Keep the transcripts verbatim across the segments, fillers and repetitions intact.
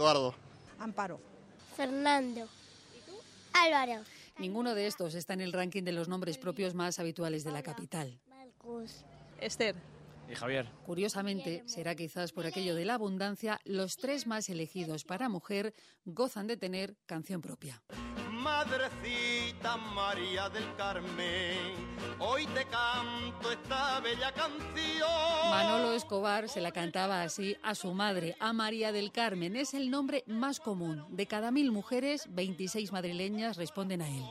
Eduardo. Amparo. Fernando. ¿Y tú? Álvaro. Ninguno de estos está en el ranking de los nombres propios más habituales de la capital. Marcos. Esther. Y Javier. Curiosamente, será quizás por aquello de la abundancia, los tres más elegidos para mujer gozan de tener canción propia. Madrecita María del Carmen, hoy te canto esta bella canción. Manolo Escobar se la cantaba así a su madre, a María del Carmen. Es el nombre más común. De cada mil mujeres, veintiséis madrileñas responden a él.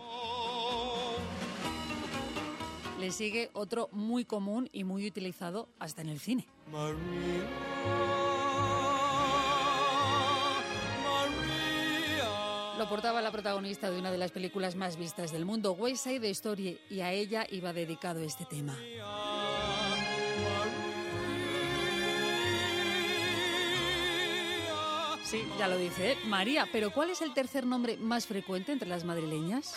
Le sigue otro muy común y muy utilizado hasta en el cine. María, María. Lo portaba la protagonista de una de las películas más vistas del mundo, West Side Story, y a ella iba dedicado este tema. Sí, ya lo dice, ¿eh? María. Pero ¿cuál es el tercer nombre más frecuente entre las madrileñas?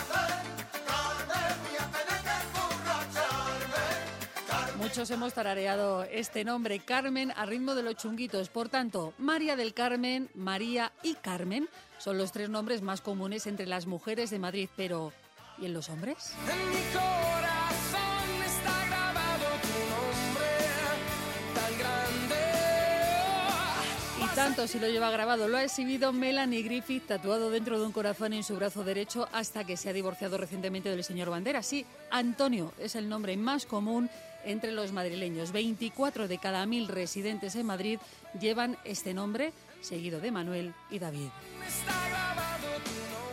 Muchos hemos tarareado este nombre, Carmen, a ritmo de los chunguitos. Por tanto, María del Carmen, María y Carmen son los tres nombres más comunes entre las mujeres de Madrid. Pero, ¿y en los hombres? En mi corazón está grabado tu nombre tan grande. Y tanto si lo lleva grabado, lo ha exhibido Melanie Griffith, tatuado dentro de un corazón en su brazo derecho, hasta que se ha divorciado recientemente del señor Banderas. Sí, Antonio es el nombre más común entre los madrileños. veinticuatro de cada mil residentes en Madrid llevan este nombre, seguido de Manuel y David. Está grabado tu nombre.